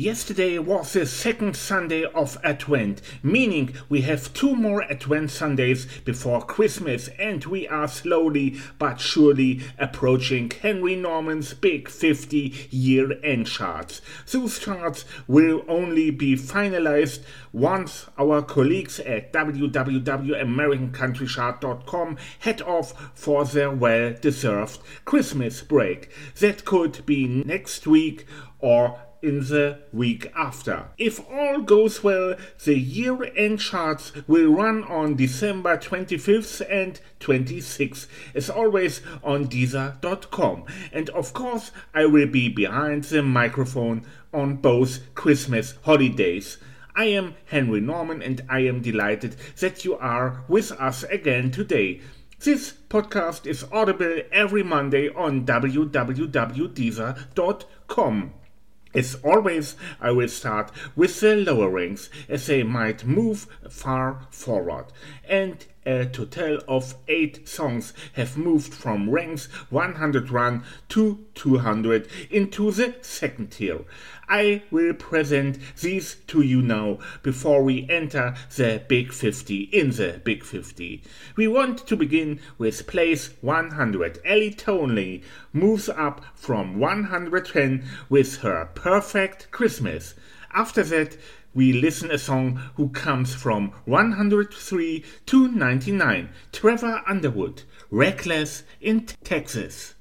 Yesterday was the second Sunday of Advent, meaning we have 2 more Advent Sundays before Christmas, and we are slowly but surely approaching Henry Norman's big 50 year-end charts. Those charts will only be finalized once our colleagues at www.americancountrychart.com head off for their well-deserved Christmas break. That could be next week or in the week after. If all goes well, the year-end charts will run on December 25th and 26th, as always on Deezer.com. And of course, I will be behind the microphone on both Christmas holidays. I am Henry Norman, and I am delighted that you are with us again today. This podcast is audible every Monday on www.deezer.com. As always, I will start with the lower ranks, as they might move far forward. And a total of 8 songs have moved from ranks 101 to 200 into the second tier. I will present these to you now before we enter the Big 50 in the Big 50. We want to begin with place 100. Ellie Tonley moves up from 110 with her Perfect Christmas. After that, we listen a song who comes from 103 to 99. Trevor Underwood, Reckless in Texas.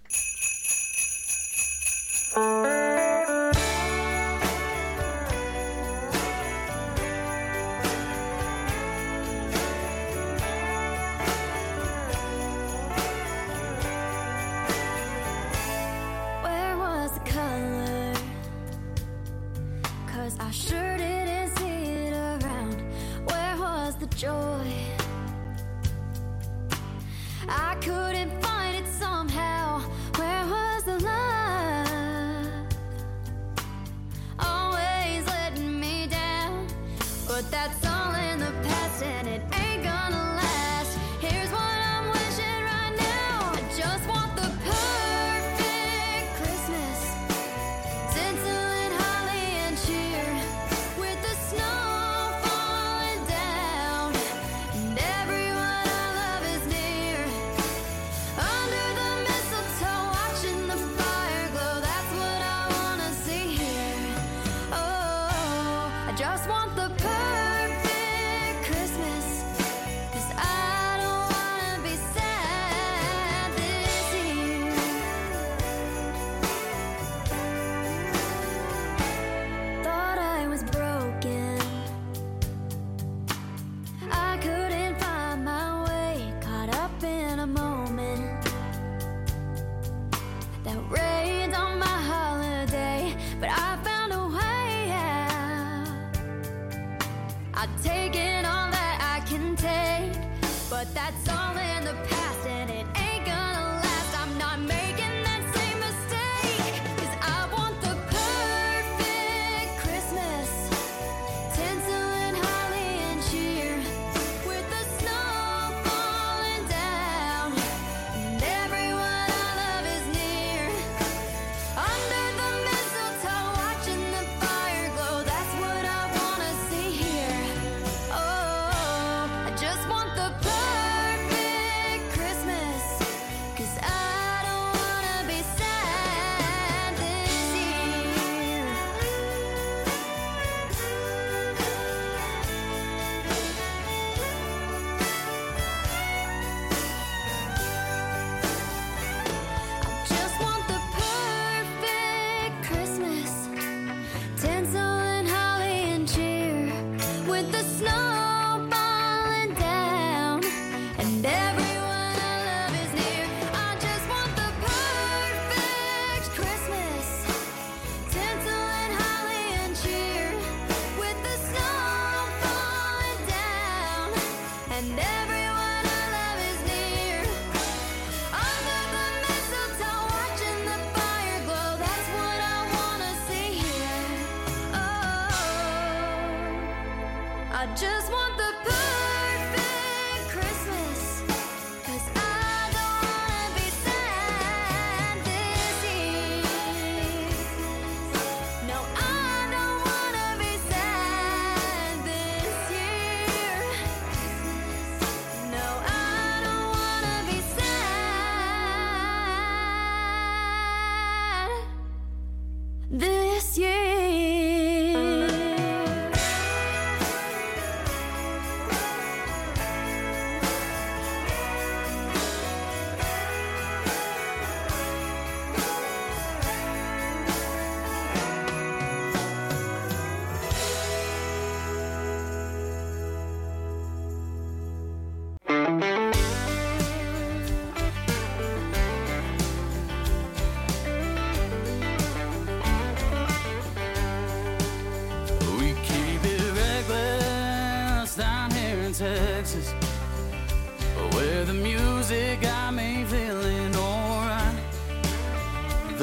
Joy, I couldn't find it somehow. Where was the love? Always letting me down, but that's all in the past and it ain't gonna last. Here's what I'm wishing right now. I just want the perfect Christmas, tinsel and holly and cheer, with the snow that's all in the past and it ain't gonna last. I'm not making that same mistake, 'cause I want the perfect Christmas, tinsel and holly and cheer, with the snow falling down and everyone I love is near. Under the mistletoe watching the fire glow, that's what I wanna see here. Oh, I just want the perfect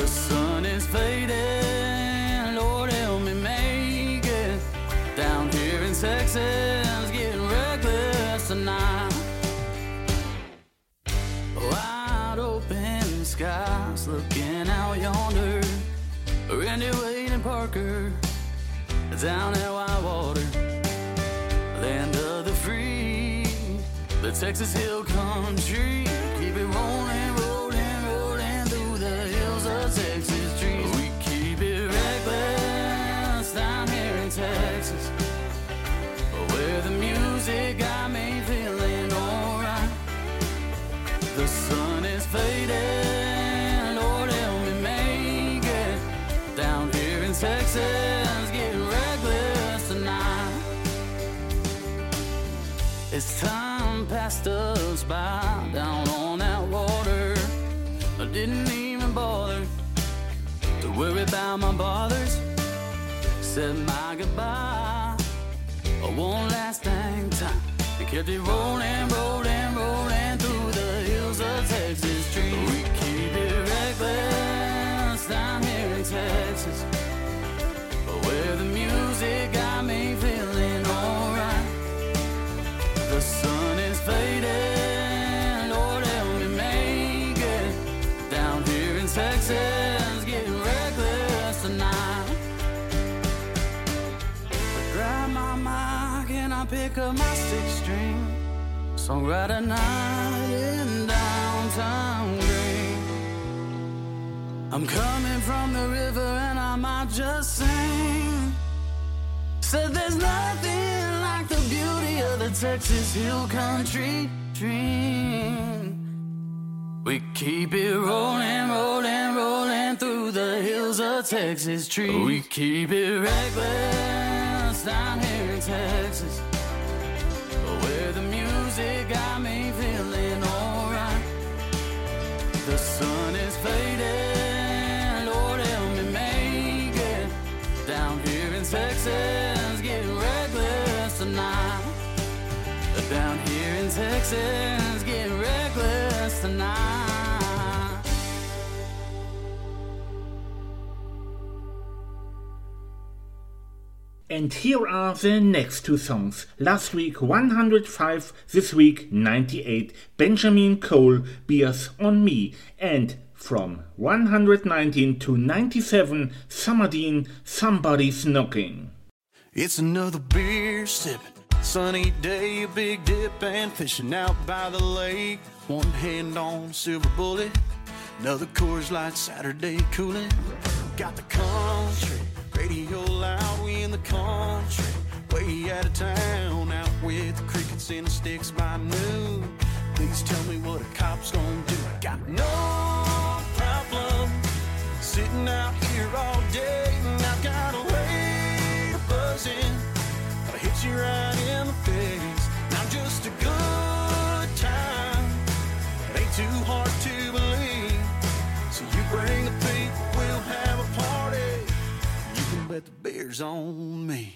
sun is fading, Lord help me make it. Down here in Texas, getting reckless tonight. Wide open skies, looking out yonder. Randy, Wade, and Parker, down at Whitewater, land of the free, the Texas Hill Country. Keep it rolling, rolling, rolling through the hills of Texas trees. We keep it reckless down here in Texas, where the music got me feeling alright. The sun is fading, Lord help me make it. Down here in Texas, getting reckless tonight. As time passed us by down on that water, I didn't even bother to worry about my bothers. Said my goodbye one last dang time, and kept it rolling, rolling, rolling through the hills of Texas trees. We keep it reckless down here in Texas, where the music got me feeling alright. The sun is fading, Lord help me make it. Down here in Texas, getting reckless tonight. I grab my mic and I pick up my 6-string, songwriter night in downtown Green. I'm coming from the river and I might just sing. Said there's nothing like the beauty of the Texas Hill Country dream. We keep it rolling, rolling, rolling through the hills of Texas trees. We keep it reckless down here in Texas, where the music got me feeling alright. The sun is fading, Lord help me make it. Down here in Texas, getting reckless tonight. Down here in Texas, getting reckless tonight. And here are the next two songs. Last week 105, this week 98. Benjamin Cole, Beers on Me. And from 119 to 97, Summerdean, Somebody's Knocking. It's another beer sipping, sunny day, a big dip and fishing out by the lake. One hand on silver bullet, another Coors Light Saturday cooling. Got the country radio loud, we in the country, way out of town, out with the crickets and the sticks by noon. Please tell me what a cop's gonna do. I got no problem sitting out here all day, and I've got a way to buzz in. I'll hit you right in the face. Now just a good time, it ain't too hard to believe. So you bring the people, we'll have a party. You can bet the beer's on me.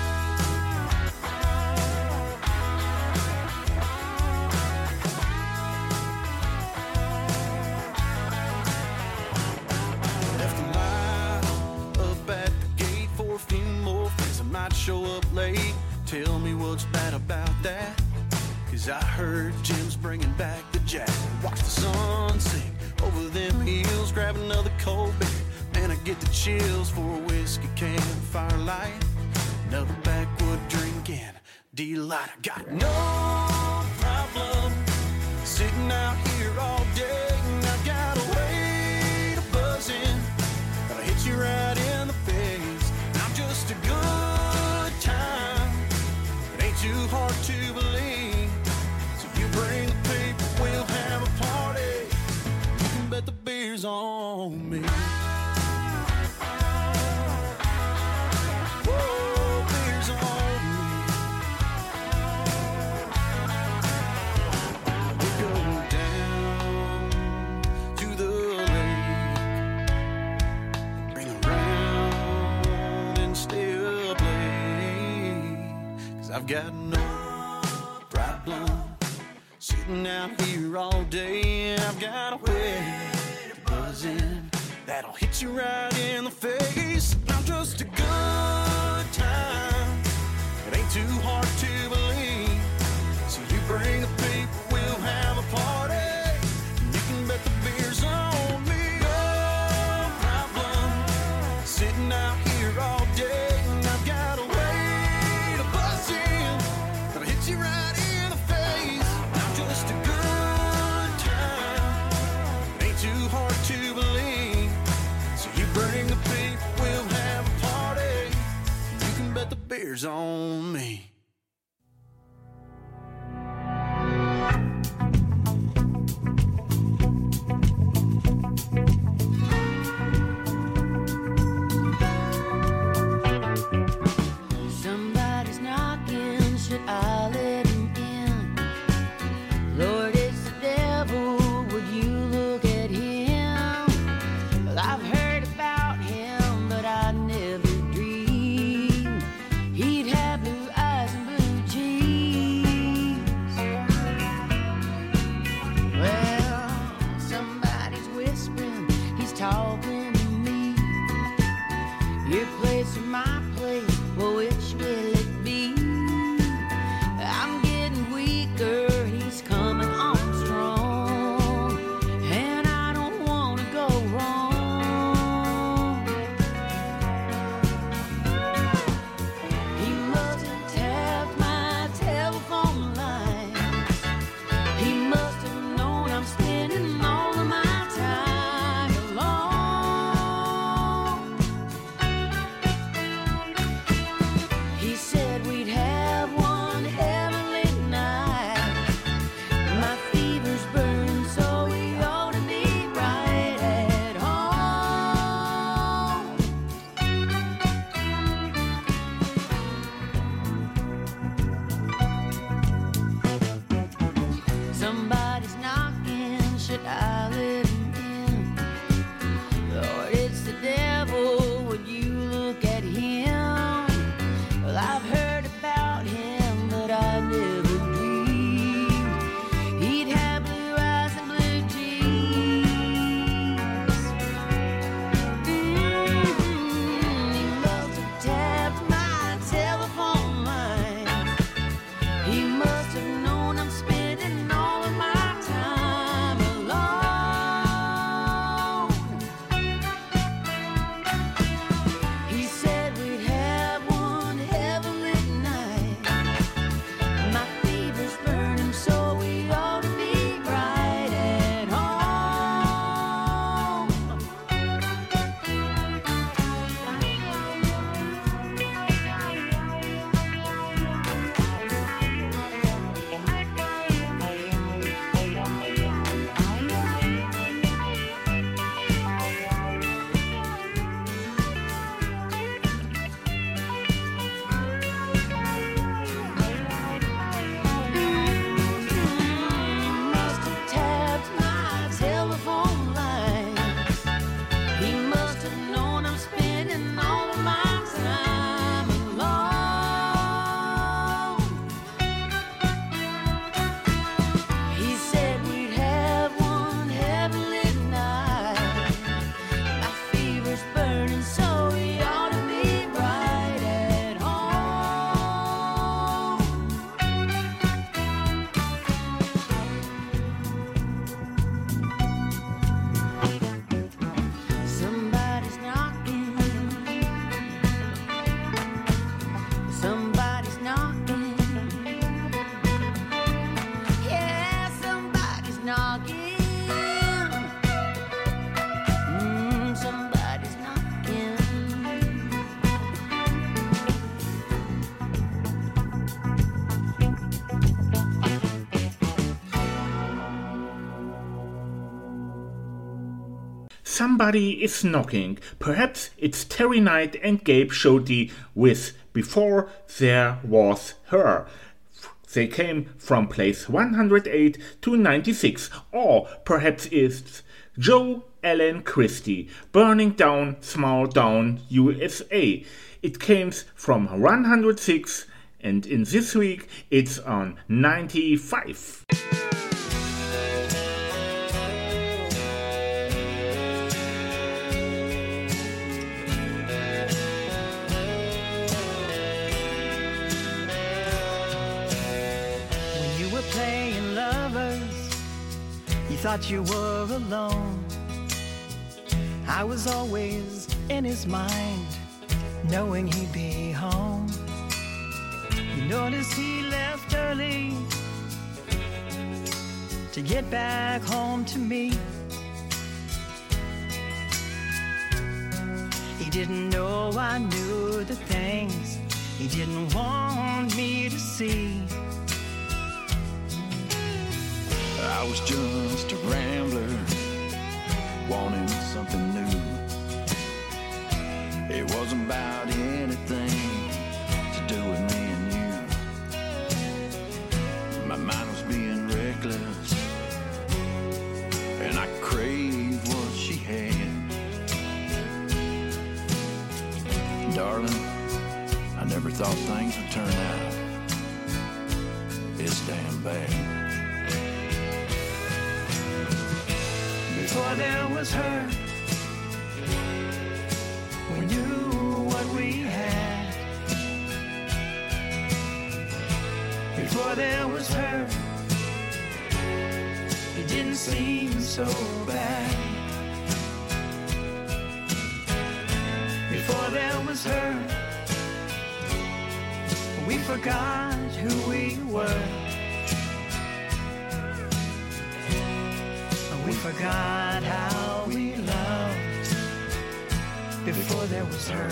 Left a light up at the gate for a few more friends. I might show up late. Tell me what's bad about that, 'cause I heard Jim's bringing back the jack. Watch the sun sink over them hills, grab another cold beer. Man, I get the chills for a whiskey can, firelight, another backwood drinking delight. I got no problem sitting out here all day, and I've got a way to buzz in. I'll hit you right in the face. I'm just a good time, it ain't too hard to believe. So you bring the people, we'll have a party. You can bet the beer's on me. Whoa, beer's on me. We go down to the lake, bring around and stay up late, 'cause I've got no problem sitting out here all day, and I've got a way to buzz in that'll hit hit you right in the face. I'm just a good time. It ain't too hard to believe. So you bring the people, we'll have a party. You can bet the beer's on me. No problem. Sitting out here all day, and I've got a way to buzz in. Gonna hit you right in the face. I'm just a good time. It ain't too hard to believe. So you bring the people, we'll have a party. You can bet the beer's on me. Somebody's knocking, should I let him in? Lord, it's the devil, would you look at him? Well, I've heard about him, but I never dreamed he'd have blue eyes and blue jeans. Well, somebody's whispering, he's talking to me. Your place or my place, well, which will it be? I'm getting weaker, he's coming on strong, and I don't want to go wrong. He must have tapped my telephone lines. He must have known I'm spending all of my time alone. He said we'd have one heavenly night. My fever's burning, so we ought to be right at home. Somebody's knocking, should I let him in? Lord, it's the devil, would you look at him? Well, I've heard about him, but I never dreamed he'd have blue eyes and blue jeans. He must have tapped my telephone line. He must have known I'm spending all of my time alone. He said we'd have one heavenly night. My fever's burning, so we ought to be right at home. Must have tapped my telephone lines. He must have known I'm spending all of my time alone. He said we'd have one heavenly night. My fever's burning, so we ought to be right at home. Somebody's knocking. Somebody's knocking. Yeah, somebody's knocking. Somebody's knocking. Somebody is knocking. Perhaps it's Terry Knight and Gabe Shoti with Before There Was Her. They came from place 108 to 96. Or perhaps it's Joe Allen Christie, Burning Down Small Town USA. It came from 106, and in this week it's on 95. He thought you were alone. I was always in his mind, knowing he'd be home. You notice he left early to get back home to me. He didn't know I knew the things he didn't want me to see. I was just a rambler, wanting something new. It wasn't about anything to do with me and you. My mind was being reckless, and I craved what she had. Darling, I never thought things would turn out this damn bad. Before there was her, we knew what we had. Before there was her, it didn't seem so bad. Before there was her, we forgot who we were. We forgot how we loved before there was her.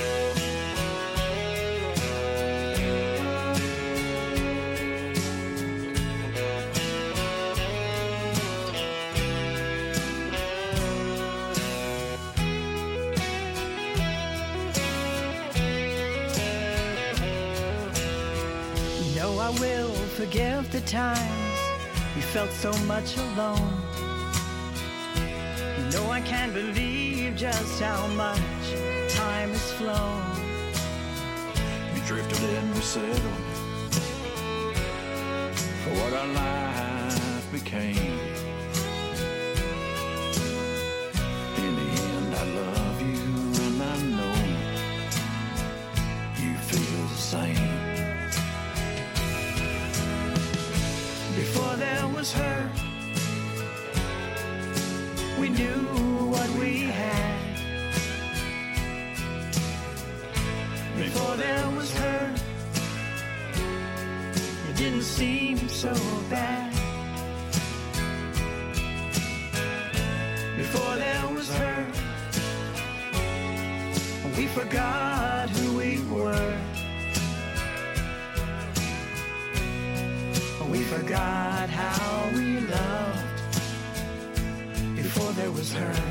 You know I will forgive the times we felt so much alone. No, I can't believe just how much time has flown. We drifted and we settled for what our life became. In the end, I love you and I know you feel the same. Before there was her, we knew what we had. Before there was her, it didn't seem so bad. Before there was her, we forgot who we were. We forgot how we loved before there was her.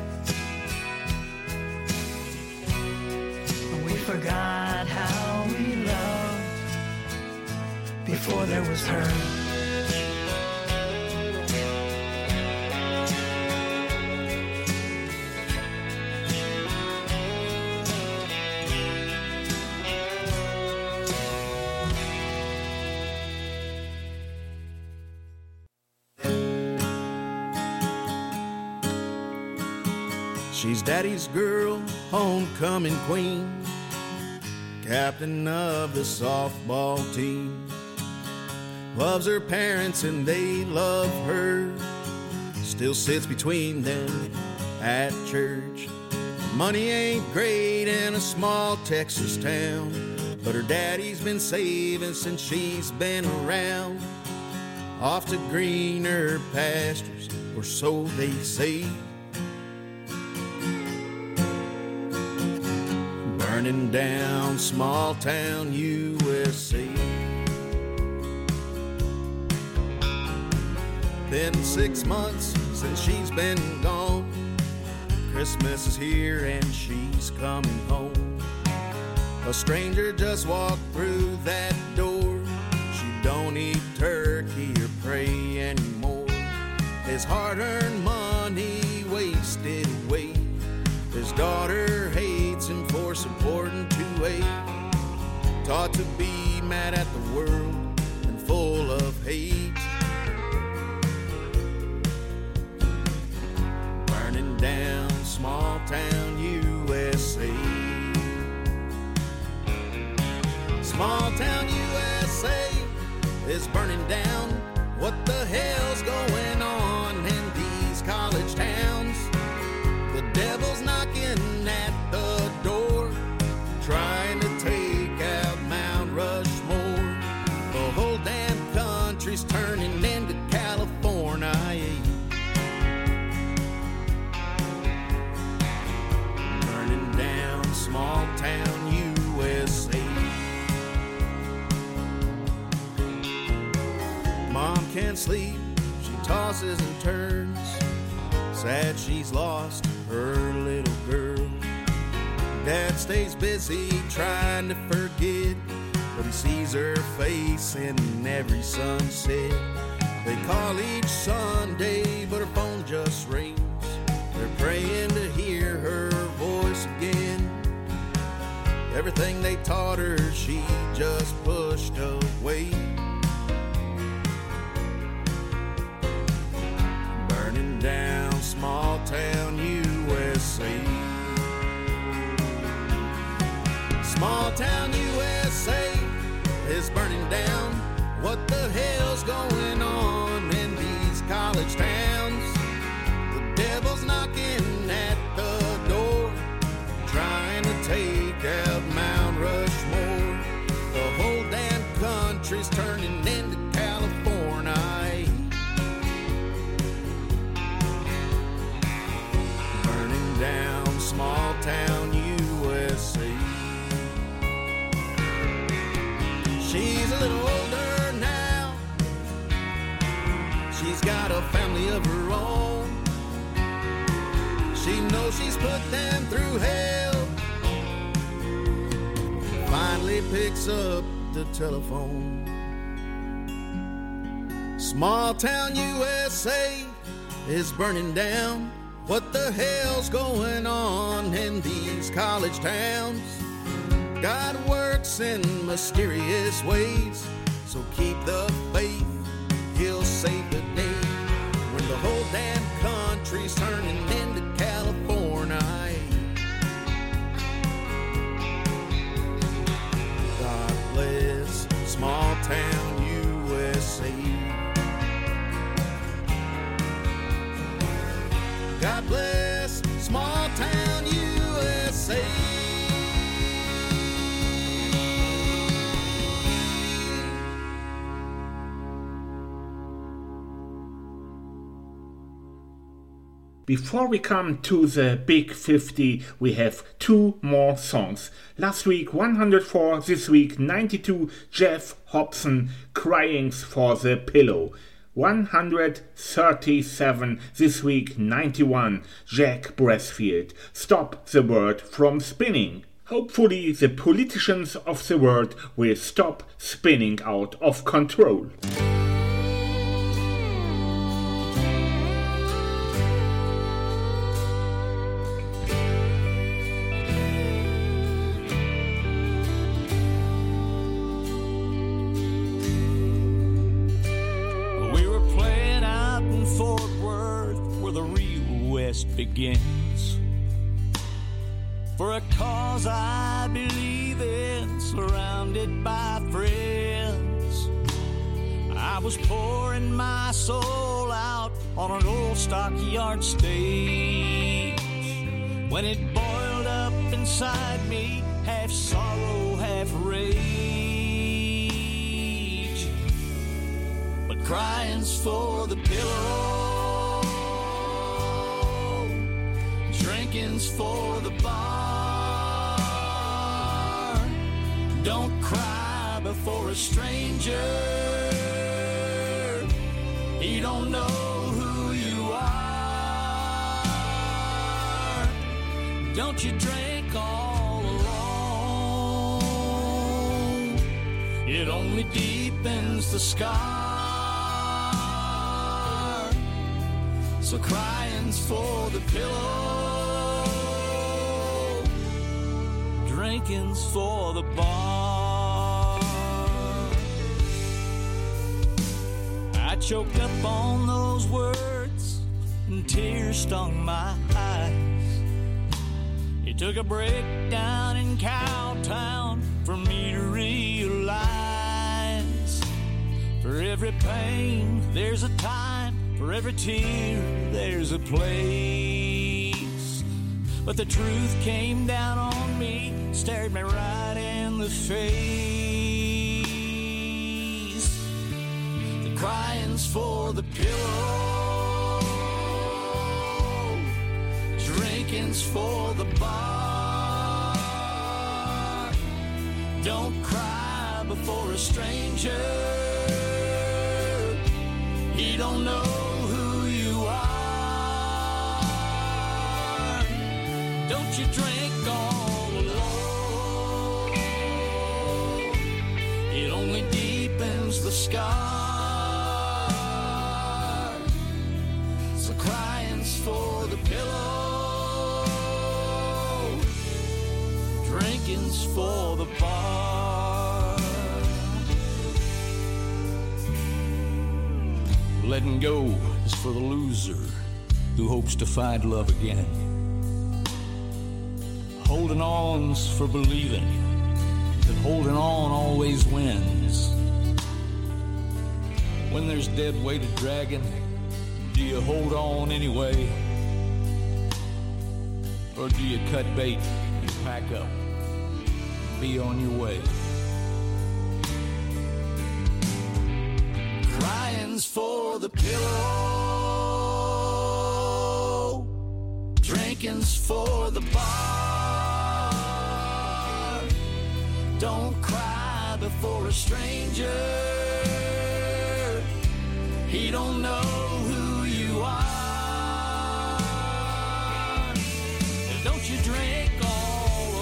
We forgot how we loved before there was her. She's daddy's girl, homecoming queen, captain of the softball team. Loves her parents and they love her. Still sits between them at church. Money ain't great in a small Texas town, but her daddy's been saving since she's been around. Off to greener pastures, or so they say. Burning down small town USA. Been 6 months since she's been gone. Christmas is here and she's coming home. A stranger just walked through that door. She don't eat turkey or pray anymore. His hard-earned money wasted away. His daughter hates him for supporting 2A. Taught to be mad at the world and full of hate. Burning down small town USA. Small town USA is burning down. What the hell's going on tosses and turns. Sad she's lost her little girl. Dad stays busy trying to forget, but he sees her face in every sunset. They call each Sunday, but her phone just rings. They're praying to hear her voice again. Everything they taught her, she just pushed away. Burning down small town USA. Small town USA is burning down. What the hell's going on in these college towns? The devil's knocking at the door, trying to take out Mount Rushmore. The whole damn country's turning into California. Burning down small town USA. She's a little older now. She's got a family of her own. She knows she's put them through hell. Finally picks up the telephone. Small town USA is burning down. What the hell's going on in these college towns? God works in mysterious ways, so keep the faith, he'll save the day. When the whole damn country's turning into California. God bless small town USA. God bless small town USA. Before we come to the Big 50, we have two more songs. Last week 104, this week 92, Jeff Hobson, Crying's for the Pillow. 137, this week 91, Jack Brassfield, Stop the World from Spinning. Hopefully the politicians of the world will stop spinning out of control. Begins for a cause I believe in, surrounded by friends. I was pouring my soul out on an old stockyard stage when it boiled up inside me, half sorrow, half rage. But crying's for the pillow, drinking's for the bar. Don't cry before a stranger. He don't know who you are. Don't you drink all alone. It only deepens the scar. So crying's for the pillow, drinking's for the bar. I choked up on those words and tears stung my eyes. It took a breakdown in Cowtown for me to realize, for every pain there's a time, for every tear there's a place. But the truth came down on me, stared me right in the face. The crying's for the pillow, drinking's for the bar. Don't cry before a stranger. He don't know who don't you drink all alone. It only deepens the scar. So crying's for the pillow, drinking's for the bar. Letting go is for the loser who hopes to find love again. Holding on's for believing that holding on always wins. When there's dead weighted dragon, do you hold on anyway? Or do you cut bait and pack up and be on your way? Crying's for the pillow, drinking's for the bar. Don't cry before a stranger, he don't know who you are. Don't you drink all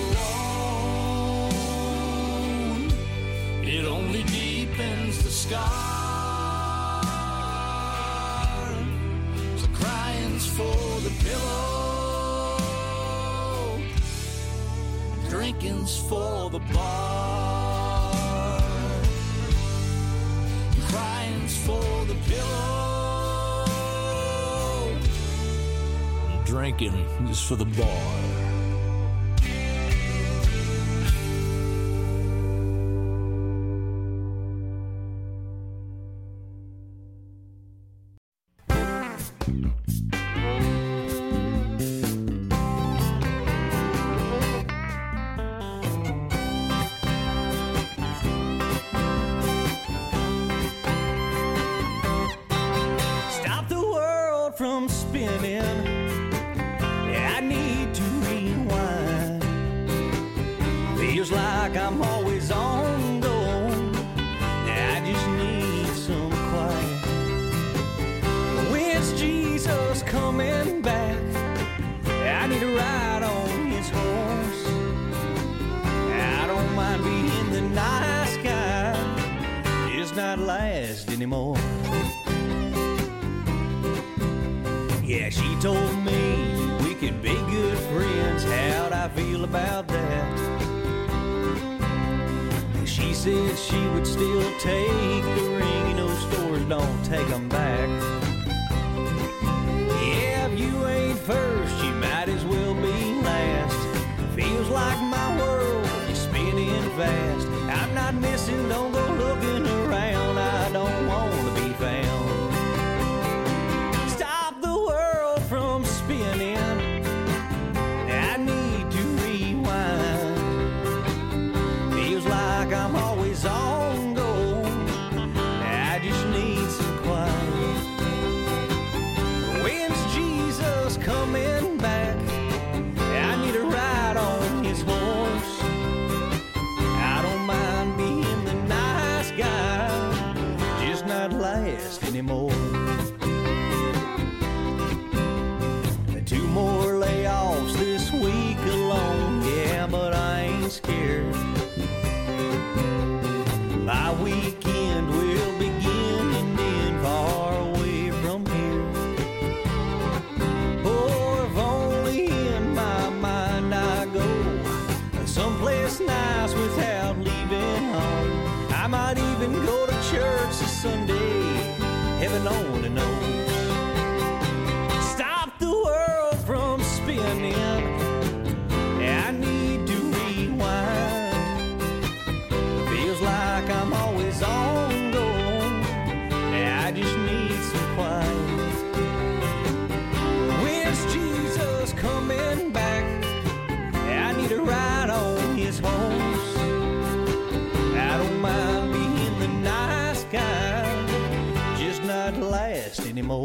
alone, it only deepens the scar. So crying's for the pillow, drinking's for the bar. Crying's for the pillow, drinking is for the bar. Stop the world from spinning. Yeah, I need to rewind. Feels like I'm always on go. Yeah, I just need some quiet. When's Jesus coming back? I need to ride on his horse. I don't mind being the nice guy, just not last anymore. Yeah, she told me we could be good friends. How'd I feel about that? She said she would still take the ring. You know, stores don't take them back. Yeah, if you ain't first, you might as well be last. Feels like my world is spinning fast. I'm not missing, don't go looking around. I don't want to be found. Stop the world from spinning. I need to rewind. Feels like I'm always on go. I just need some quiet. When's Jesus coming back? I need to ride on his horse. I don't mind being the nice guy, just not last anymore. 2 more layoffs this week alone, yeah, but I ain't scared. My weekend will begin and end far away from here. Or if only in my mind I go someplace nice without leaving home. I might even go to church this Sunday, heaven only knows. Stop the world from spinning. I need to rewind. Feels like I'm always on go. I just need some quiet. When's Jesus coming back? I need to ride on his horse. I don't mind being the nice guy, just not last anymore.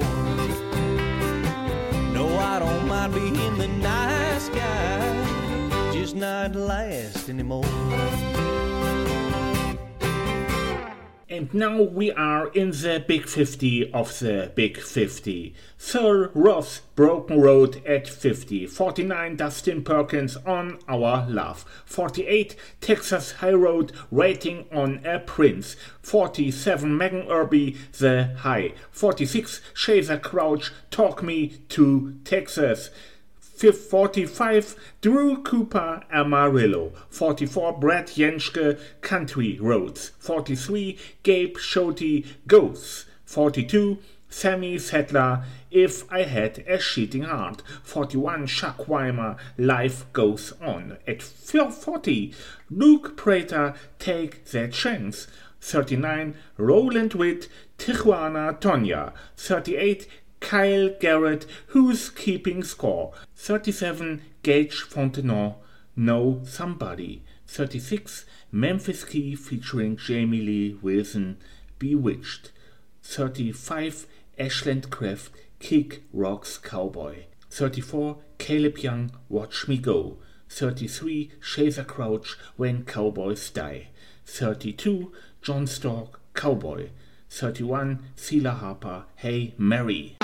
No, I don't mind being the nice guy, just not last anymore. And now we are in the Big 50 of the Big 50. Sir Ross, Broken Road at 50. 49, Dustin Perkins, On Our Love. 48, Texas High Road, Waiting on a Prince. 47, Megan Irby, The High. 46, Shazer Crouch, Talk Me to Texas. 45, Drew Cooper, Amarillo. 44, Brad Jenschke, Country Roads. 43, Gabe Shotey, Ghosts. 42, Sammy Settler, If I Had a Cheating Heart. 41, Chuck Weimer, Life Goes On. At 40, Luke Prater, Take That Chance. 39, Roland Witt, Tijuana Tonya. 38, Kyle Garrett, Who's Keeping Score. 37, Gage Fontenot, Know Somebody. 36, Memphis Key featuring Jamie Lee Wilson, Bewitched. 35, Ashland Craft, Kick Rocks Cowboy. 34, Caleb Young, Watch Me Go. 33, Shazer Crouch, When Cowboys Die. 32, John Stork, Cowboy. 31, Sheila Harper, Hey Mary.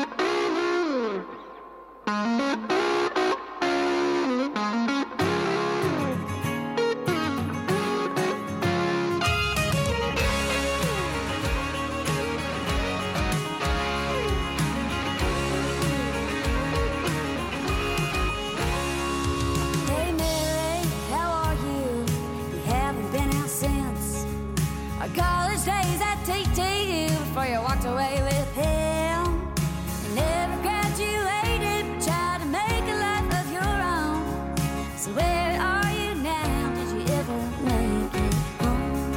Hey Mary, how are you? You haven't been out since our college days at TTU before you walked away with him. You never graduated, tried to make a life of your own. So where are you now? Did you ever make it home?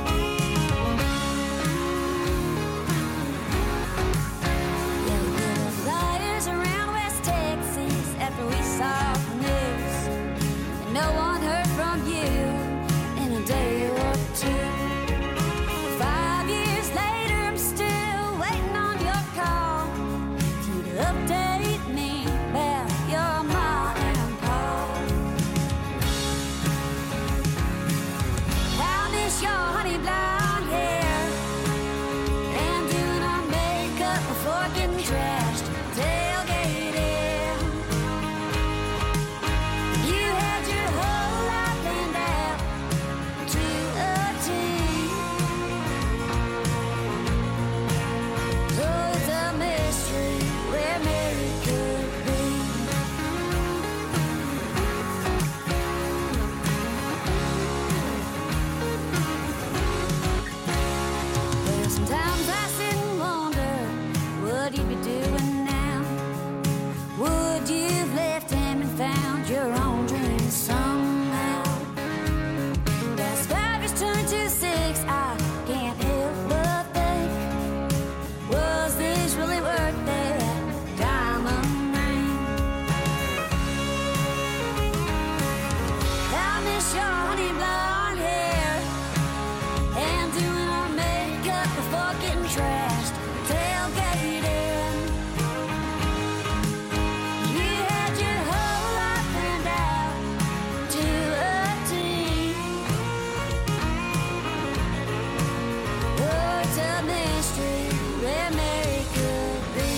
Yeah, we put up flyers around West Texas after we saw the news. And no one heard from you in a day or two. 5 years later, I'm still waiting on your call. For you to update me about your ma and pa. I miss your honey blonde hair and doing our makeup before getting trashed, tailgating. You had your whole life planned out to a T. Oh, it's a mystery where Mary could be. Well, sometimes I sit and wonder what you'd be doing now. Would you've left him and found your own dreams somehow? As 5 years turn to 6, I can't help but think, was this really worth that diamond ring? I miss your honey blonde hair and doing our makeup before getting trashed, tailgating. You had your whole life planned out to a T. Oh, it's a mystery where Mary could be.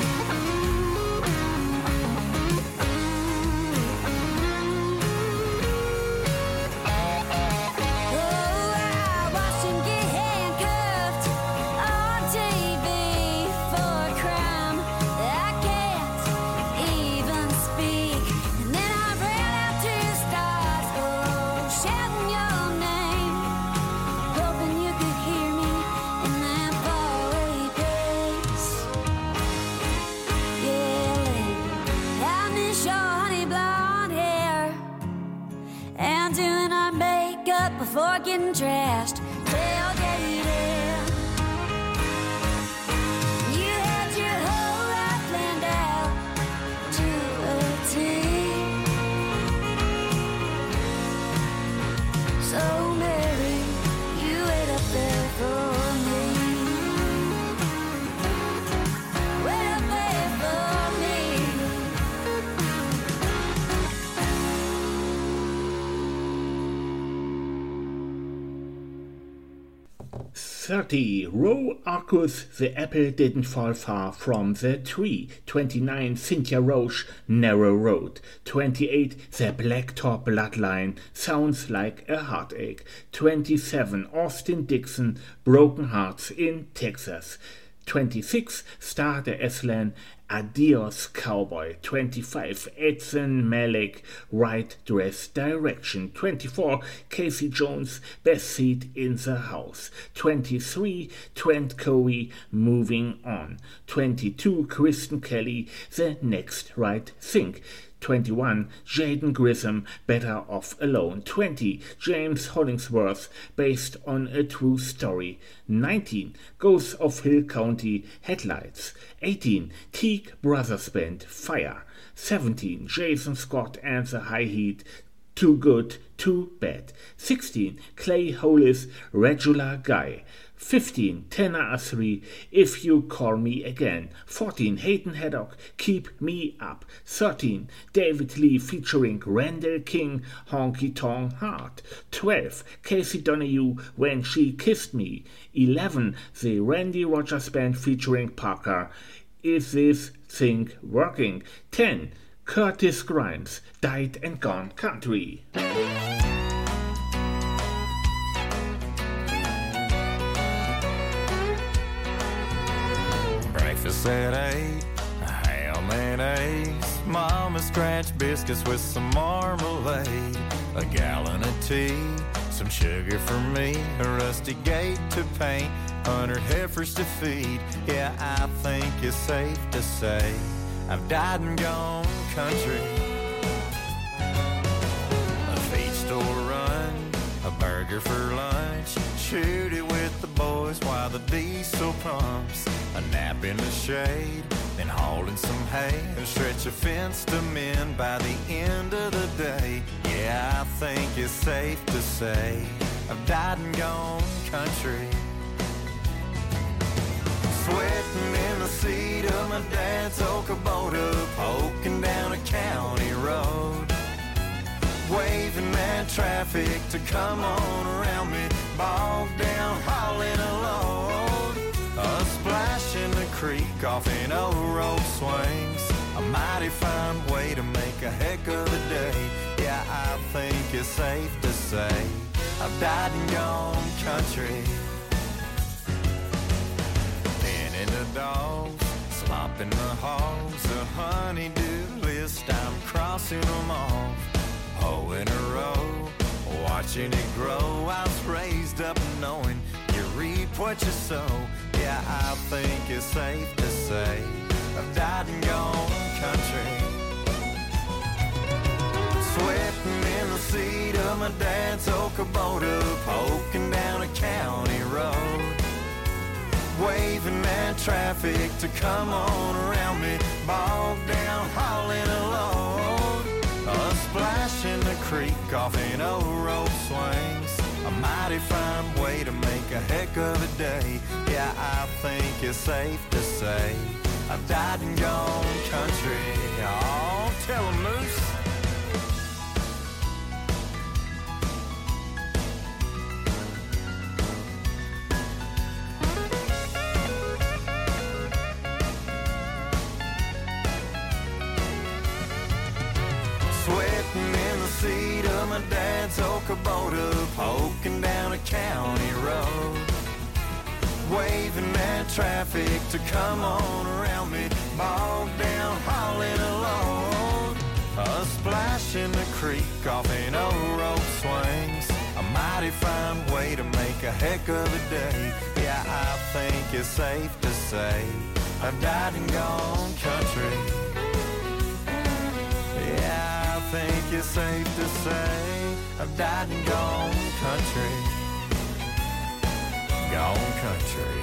Oh, I watched him get handcuffed on TV for a crime I can't even speak. And then I ran out to the stars, oh, shouting your name, hoping you could hear me in that faraway place. Yeah, I miss your honey blonde hair and doing our makeup before getting trashed, tailgating. You had your whole life planned out to a T. So Mary, you wait up there for me. Wait up there for me. 30. Row Arcus, the apple didn't fall far from the tree. 29. Cynthia Roche, Narrow Road. 28. The Blacktop Bloodline, sounds like a heartache. 27. Austin Dixon, Broken Hearts in Texas. 26. Starter Aslan, Adios Cowboy. 25. Edson Malik, Right Dress Direction. 24. Casey Jones, Best Seat in the House. 23. Trent Cowie, Moving On. 22. Kristen Kelly, The Next Right Thing. 21. Jaden Grissom, Better Off Alone. 20. James Hollingsworth, based on a true story. 19. Ghosts of Hill County, Headlights. 18. Teague Brothers Band, Fire. 17. Jason Scott and the High Heat, Too Good, Too Bad. 16. Clay Hollis, Regular Guy. 15. Tanner Asri, If You Call Me Again. 14. Hayden Haddock, Keep Me Up. 13. David Lee featuring Randall King, Honky Tonk Heart. 12. Casey Donahue, When She Kissed Me. 11. The Randy Rogers Band featuring Parker, Is This Thing Working? 10. Curtis Grimes, Died and Gone Country. Breakfast at 8, ham and eggs, mama scratch biscuits with some marmalade, a gallon of tea, some sugar for me, a rusty gate to paint, 100 heifers to feed. Yeah, I think it's safe to say I've died and gone country. A feed store run, a burger for lunch, shoot it with the boys while the diesel pumps, a nap in the shade, then hauling some hay, and stretch a fence to mend by the end of the day. Yeah, I think it's safe to say I've died and gone country. Sweating in the seat of my dad's old Kubota, poking down a county road, waving at traffic to come on around me, bogged down hauling a load, a splash in the creek off in old road swings, a mighty fine way to make a heck of a day. Yeah, I think it's safe to say I've died and gone country. The dogs, slopping the hogs, a honeydew list, I'm crossing them off, hoe in a row, watching it grow. I was raised up knowing you reap what you sow. Yeah, I think it's safe to say I've died and gone country. Sweating in the seat of my dad's old Kubota, poking down a county road, waving at traffic to come on around me, bogged down hauling a load, a splash in the creek off in old road swings, a mighty fine way to make a heck of a day. Yeah, I think it's safe to say I've died and gone country. Oh, tell 'em, Moose. Seat of my dad's old Kubota, poking down a county road, waving at traffic to come on around me, bogged down hauling a load, a splash in the creek off in old road swings, a mighty fine way to make a heck of a day. Yeah, I think it's safe to say I've died and gone country. Yeah, I think it's safe to say I've died and gone country. Gone country.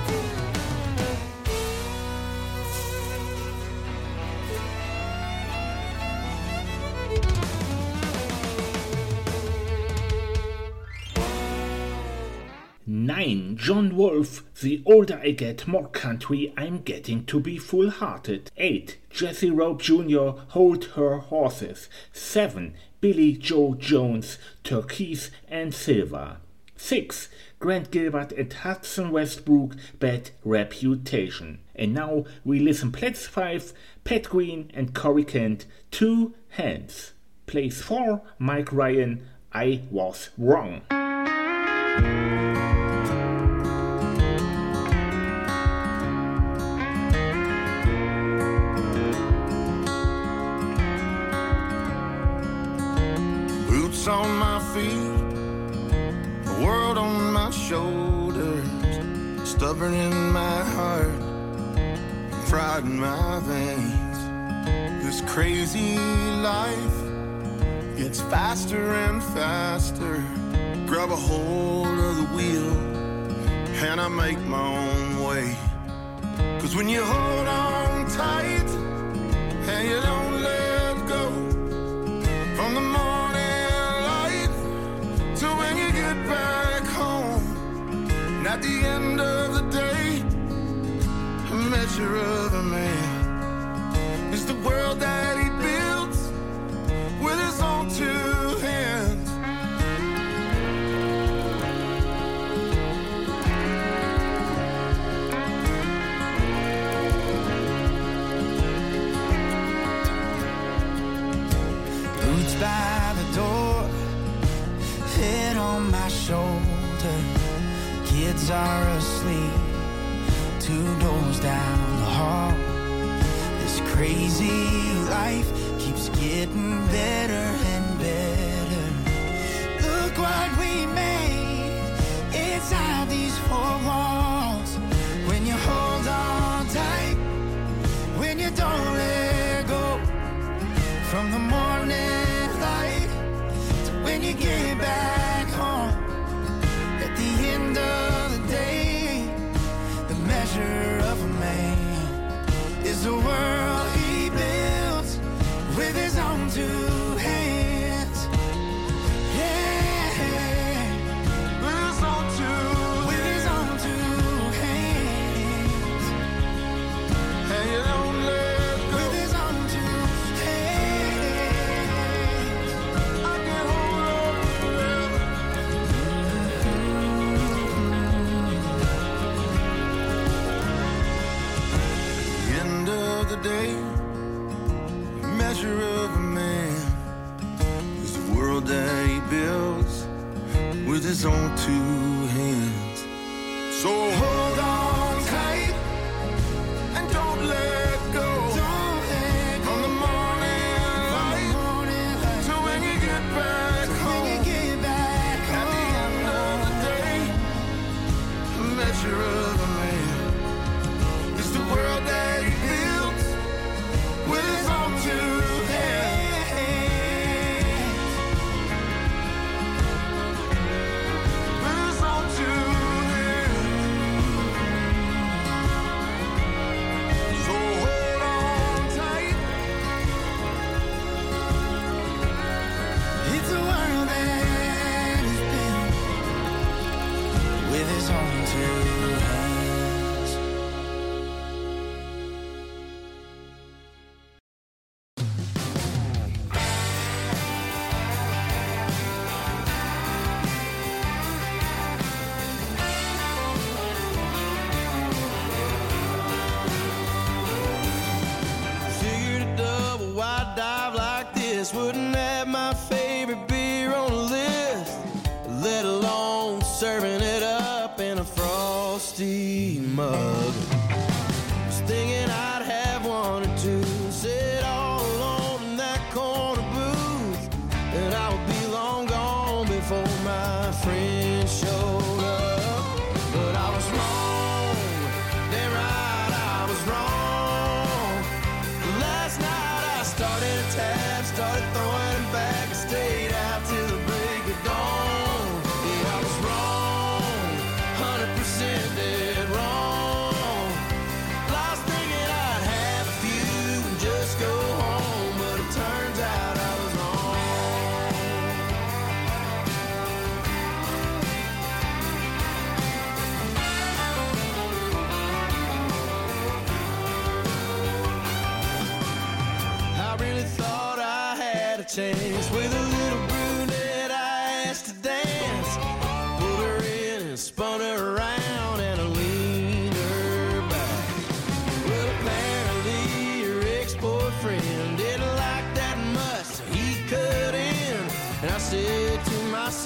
Nine. John Wolfe, The Older I Get, More Country, I'm Getting to Be Full-Hearted. 8. Jesse Rope Jr., Hold Her Horses. 7. Billy Joe Jones, Turquoise and Silver. 6. Grant Gilbert and Hudson Westbrook, Bad Reputation. And now we listen Place 5, Pat Green and Corey Kent, Two Hands. Place 4, Mike Ryan, I Was Wrong. Boots on my feet, the world on my shoulders, stubborn in my heart, pride in my veins. This crazy life gets faster and faster. Grab a hold of the wheel and I make my own way. 'Cause when you hold on tight and you don't let go, from the morning light to when you get back home, and at the end of the day, a measure of a man is the world that he builds with his own two hands. Boots by the door, head on my shoulder, kids are asleep, 2 doors down the hall. This crazy life keeps getting better and better. Look what we made inside these 4 walls. When you hold on tight, when you don't let go, from the morning light to when you get back home, at the end of the day, the measure of a man is the world he builds with his own 2 hands. Yeah, with his own 2 hands. And you don't let go. With his own 2 hands. I can hold on forever. The end of the day, measure of a man is the world that he builds with his own 2 hands. So hold on tight and don't let go. From the morning light to when you get back home, at the end of the day, a measure of a man is the world that he builds with his own 2 hands. With his own 2 hands. So hold on tight. It's a world that is built with his own 2 hands. Figured a double wide dive like this wouldn't have my favorite beer on the list, let alone serving it up in a frosty mug. Was thinking I'd have 1 or 2, sit all alone in that corner booth, and I would be long gone before my friends showed up. But I was wrong, damn right I was wrong. Last night I started a tab, started throwing it back, and stayed out till the break of dawn. Yeah, I was wrong, 100% dead wrong. Lost thinking I'd have a few and just go home, but it turns out I was wrong. I really thought I had a chance with a little brunette I asked to dance. Pulled her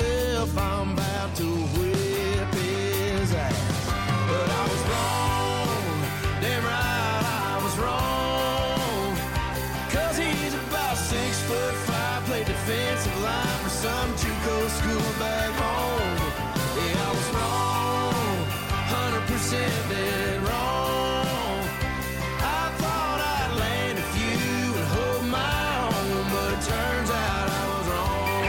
myself I'm about to whip his ass. But I was wrong, damn right I was wrong. 'Cause he's about 6'5", played defensive line for some JUCO school back home. Yeah, I was wrong, 100% dead wrong. I thought I'd land a few and hold my own, but it turns out I was wrong.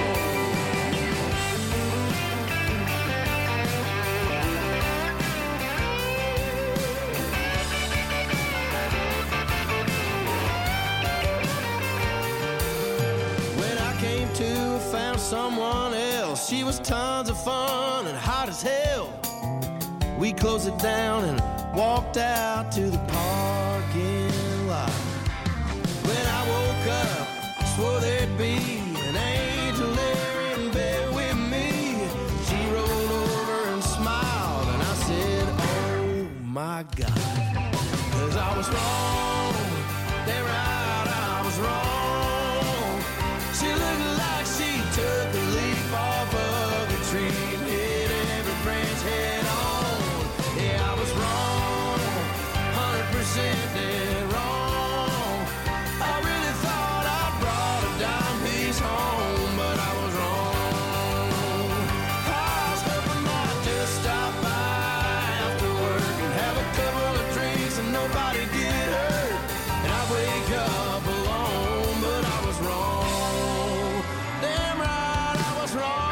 When I came to, I found someone else. She was tons of fun and hot as hell. We closed it down and walked out to the parking lot. When I woke up, I swore there'd be an angel there in bed with me. She rolled over and smiled, and I said, oh my God. 'Cause I was wrong, damn right I was wrong. She looked like she took a leaf off of a tree and hit every branch head on. Yeah, I was wrong, 100% dead wrong. I really thought I brought a dime piece home, but I was wrong. I was hoping I'd just stop by after work and have a couple of drinks and nobody get hurt. And I wake up alone, but I was wrong. Damn right I was wrong.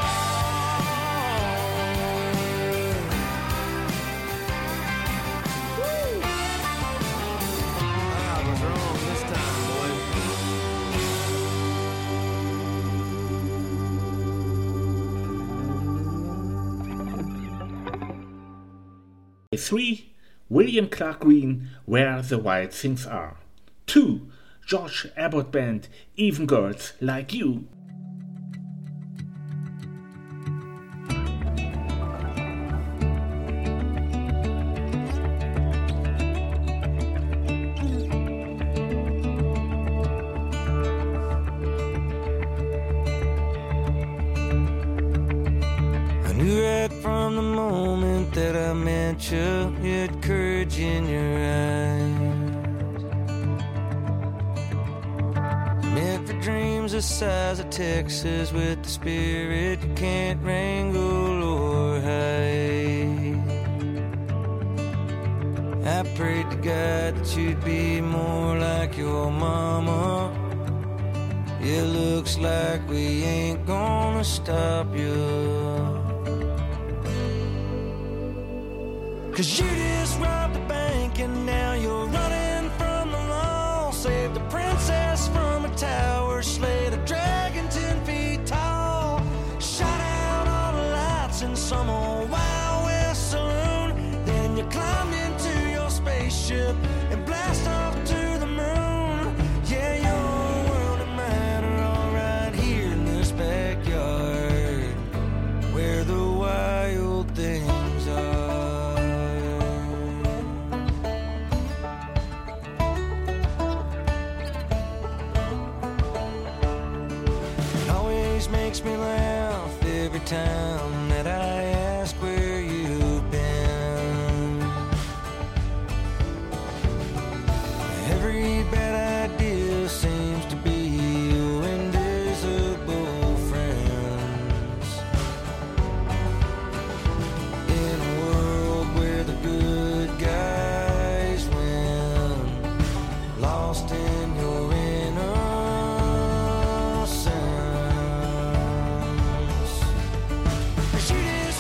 I was wrong this time, boy. 3. William Clark Green, Where the Wild Things Are. 2. George Abbott Band, Even Girls Like You. I knew right from the moment that I met you, you had courage in your eyes. Meant for dreams the size of Texas, with the spirit you can't wrangle or hide. I prayed to God that you'd be more like your mama. It looks like we ain't gonna stop you. 'Cause you just robbed the bank and now you're running from the law. Saved the princess from a tower, slayed a dragon 10 feet tall. Shot out all the lights in some old Wild West saloon. Then you climbed into your spaceship and blast off to the moon. Yeah, your world and mine are all right here in this backyard, where the wild things are. Makes me laugh every time that I ask where you've been. Every bad idea seems to be your invisible friends. In a world where the good guys win, lost in your innocence. You just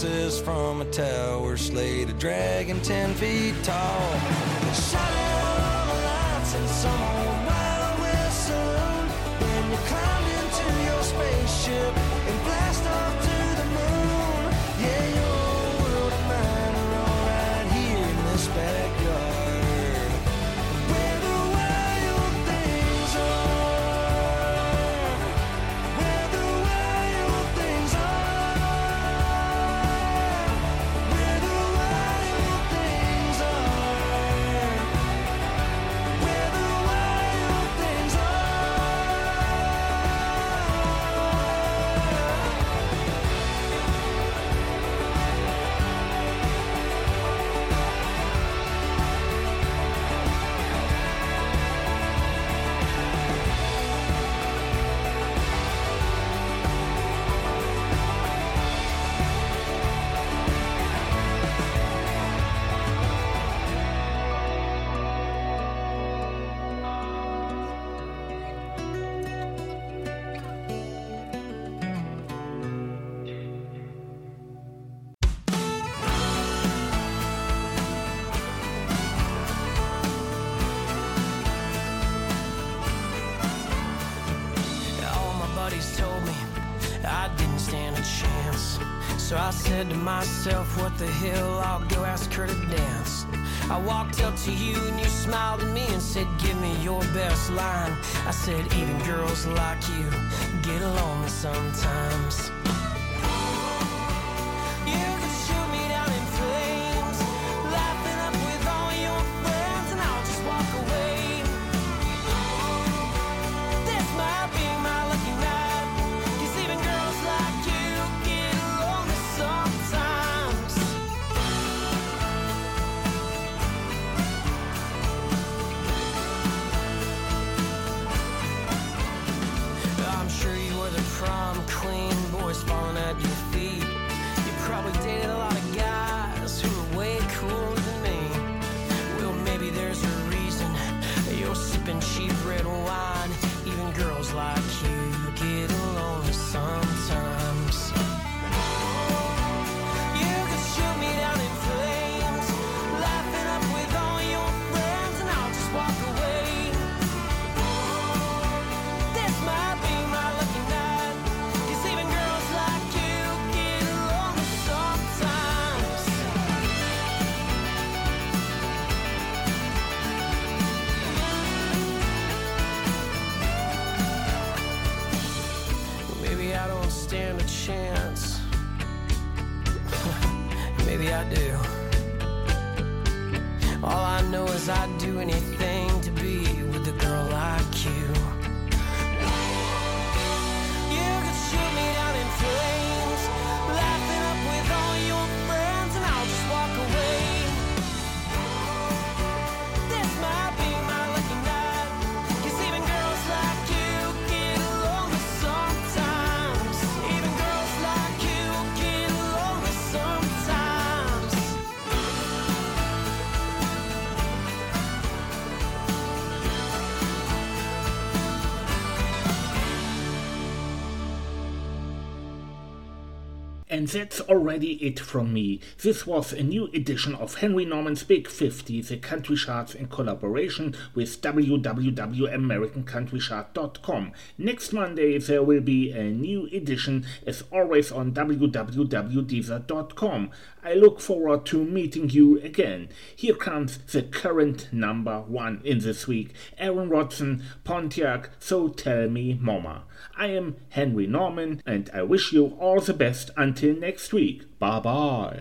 princess from a tower, slayed a dragon 10 feet tall. Shot out all the lights in some old Wild West saloon. Then you climbed into your spaceship and blast off to the moon. Yeah, your world and mine are all right here in this backyard, where the wild things are, where the wild things are, where the wild things are, where the wild things are. All my buddies told me I didn't stand a chance. So I said to myself, what the hell, I'll go ask her to dance. I walked up to you and you smiled at me and said, give me your best line. I said, even girls like you get lonely sometimes. You could shoot me down in flames, laughing up with all your friends, and I'll just walk away. This might be my lucky night, 'cause even girls like you get lonely sometimes. I'm sure you were the prom queen, boys falling at your feet. You probably dated a lot of guys who were way cooler than me. Well, maybe there's a reason you're sipping cheap red wine. Even girls like you get lonely sometimes. You could shoot me down in flames, laughing up with all your friends, and I'll just walk away. This might be my lucky night, 'cause even girls like you get lonely sometimes. Maybe I don't stand a chance. Maybe I do. All I know is I'd do anything to be with a girl like you. You could shoot me down in flames, laughing up with all your friends, and I'll just walk away. This might be my lucky night, 'cause even girls like you get lonely sometimes. Even girls like you get lonely sometimes. And that's already it from me. This was a new edition of Henry Norman's Big 50, the country charts in collaboration with www.americancountrychart.com. Next Monday there will be a new edition, as always, on www.deezer.com. I look forward to meeting you again. Here comes the current number one in this week, Aaron Rodson, Pontiac, So Tell Me Mama. I am Henry Norman, and I wish you all the best until next week. Bye bye.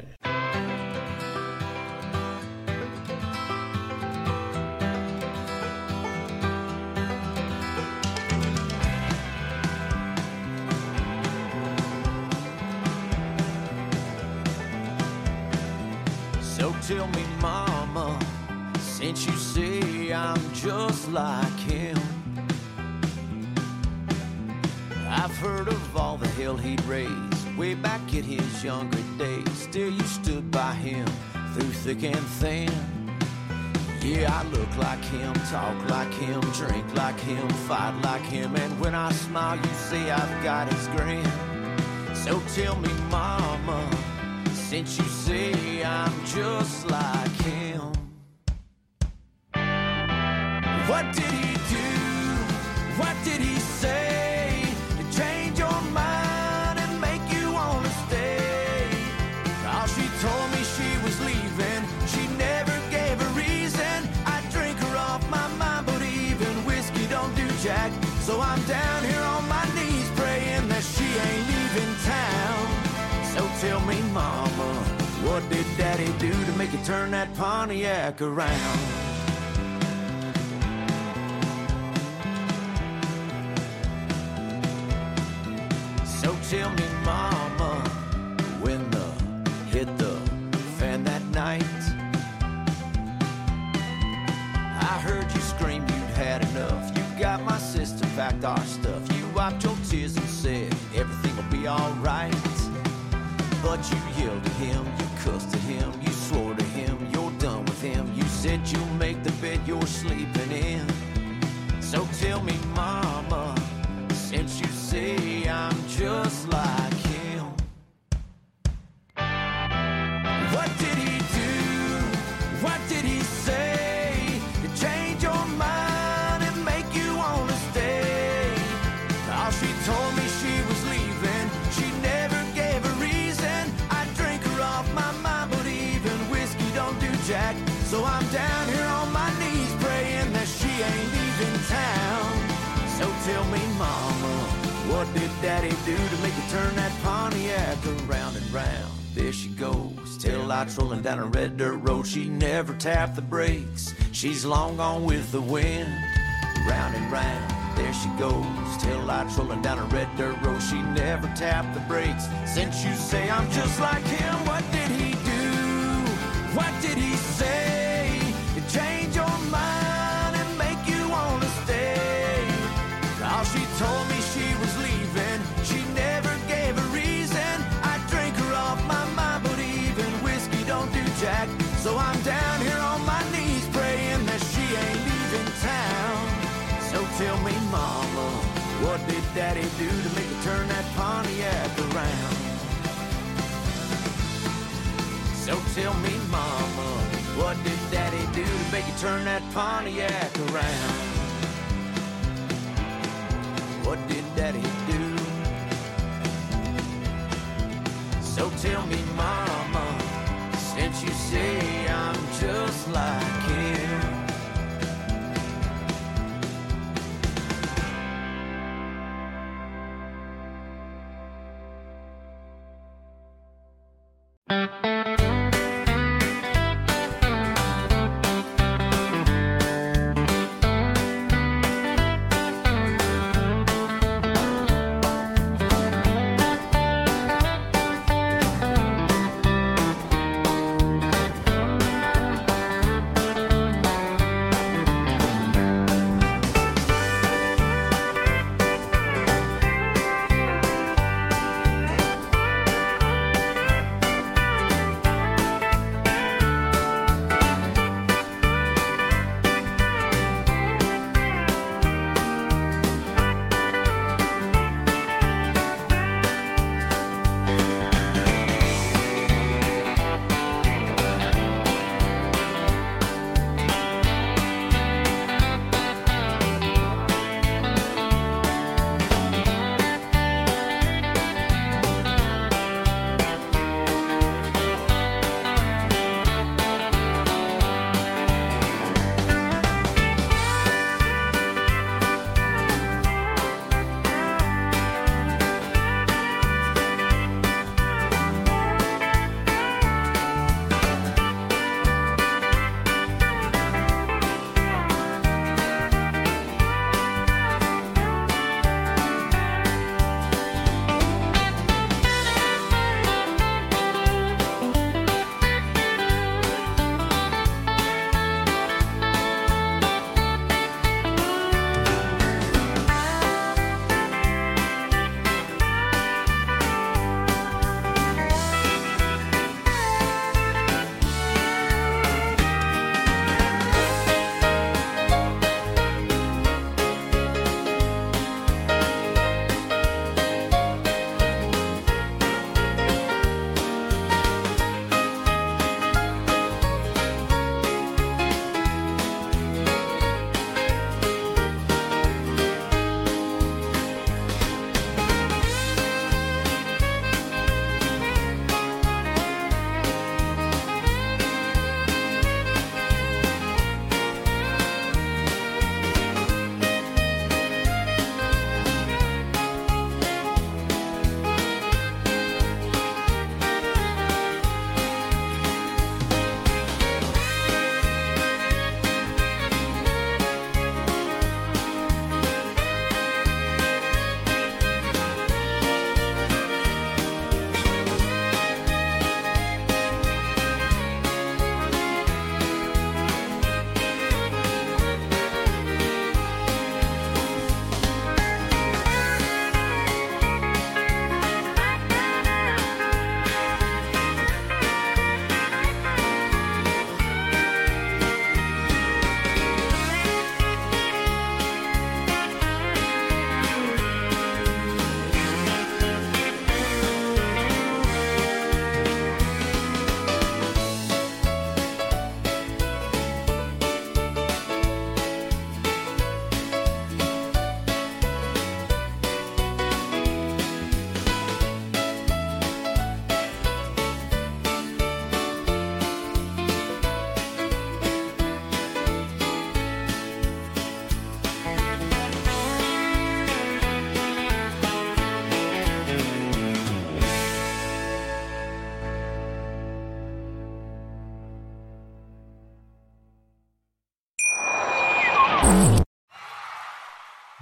So tell me, mama, since you say I'm just like him, I've heard of all the hell he'd raised way back in his younger days. Still, you stood by him through thick and thin. Yeah, I look like him, talk like him, drink like him, fight like him, and when I smile, you say I've got his grin. So tell me, mama, since you say I'm just like him. What did he do? What did he say to change your mind and make you wanna stay? Oh, she told me she was leaving. She never gave a reason. I drink her off my mind, but even whiskey don't do jack. So I'm down here on my knees praying that she ain't leaving town. So tell me, mama, what did daddy do to make you turn that Pontiac around? So tell me, mama, when the hit the fan that night, I heard you scream you'd had enough. You got my sister, packed our stuff. You wiped your tears and said everything will be alright. But you yelled at him, you cussed at him, you swore to him, you're done with him. You said you'll make the bed you're sleeping in. So tell me, mama, since you say I'm just like him, what did he do? What did he say to change your mind and make you wanna stay? Oh, she told me she was leaving. She never gave a reason. I drink her off my mind, but even whiskey don't do jack. So I'm down here on my knees praying that she ain't leaving town. So tell me, mama, what did daddy do to make you turn that Pontiac around and round? There she goes, taillights rolling down a red dirt road. She never tapped the brakes. She's long gone with the wind. Round and round, there she goes, taillights rolling down a red dirt road. She never tapped the brakes. Since you say I'm just like him, what did he do? What did he say to change your mind and make you wanna stay? Oh, she told me she was leaving. She never gave a reason. I drink her off my mind, but even whiskey don't do jack. So I'm down here on my knees praying that she ain't leaving town. So tell me, mama, what did daddy do to make you turn that Pontiac around? So tell me, mama, what did daddy do to make you turn that Pontiac around? What did daddy do? So tell me, mama, since you say I'm just like him.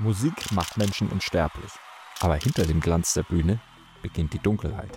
Musik macht Menschen unsterblich. Aber hinter dem Glanz der Bühne beginnt die Dunkelheit.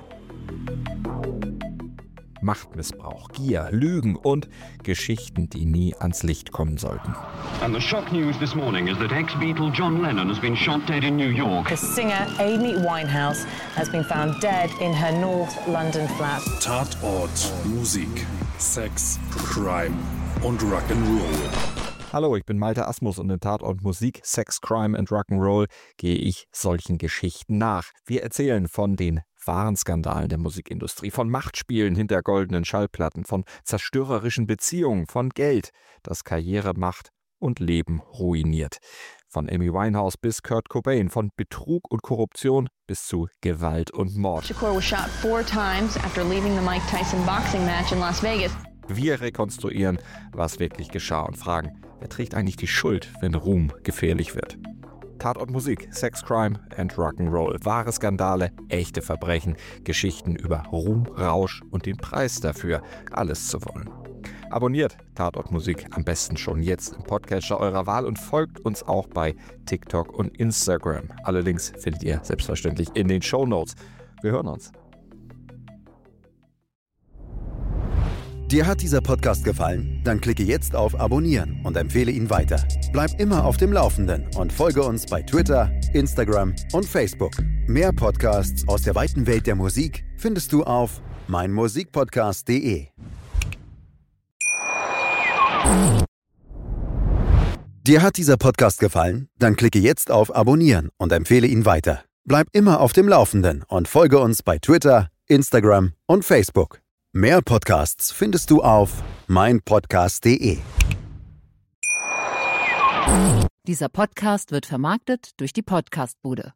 Machtmissbrauch, Gier, Lügen und Geschichten, die nie ans Licht kommen sollten. And the shock news this morning is that ex-Beatle John Lennon has been shot dead in New York. The singer Amy Winehouse has been found dead in her North London flat. Tatort, Musik, Sex, Crime und Rock'n'Roll. Hallo, ich bin Malte Asmus und in Tatort Musik, Sex, Crime and Rock'n'Roll gehe ich solchen Geschichten nach. Wir erzählen von den wahren Skandalen der Musikindustrie, von Machtspielen hinter goldenen Schallplatten, von zerstörerischen Beziehungen, von Geld, das Karriere, Macht und Leben ruiniert. Von Amy Winehouse bis Kurt Cobain, von Betrug und Korruption bis zu Gewalt und Mord. Shakur was shot 4 times after leaving the Mike Tyson boxing match in Las Vegas. Wir rekonstruieren, was wirklich geschah und fragen, wer trägt eigentlich die Schuld, wenn Ruhm gefährlich wird? Tatort Musik, Sex, Crime and Rock'n'Roll. Wahre Skandale, echte Verbrechen, Geschichten über Ruhm, Rausch und den Preis dafür, alles zu wollen. Abonniert Tatort Musik am besten schon jetzt im Podcatcher eurer Wahl und folgt uns auch bei TikTok und Instagram. Alle Links findet ihr selbstverständlich in den Shownotes. Wir hören uns. Dir hat dieser Podcast gefallen? Dann klicke jetzt auf Abonnieren und empfehle ihn weiter. Bleib immer auf dem Laufenden und folge uns bei Twitter, Instagram und Facebook. Mehr Podcasts aus der weiten Welt der Musik findest du auf meinmusikpodcast.de. Dir hat dieser Podcast gefallen? Dann klicke jetzt auf Abonnieren und empfehle ihn weiter. Bleib immer auf dem Laufenden und folge uns bei Twitter, Instagram und Facebook. Mehr Podcasts findest du auf meinpodcast.de. Dieser Podcast wird vermarktet durch die Podcastbude.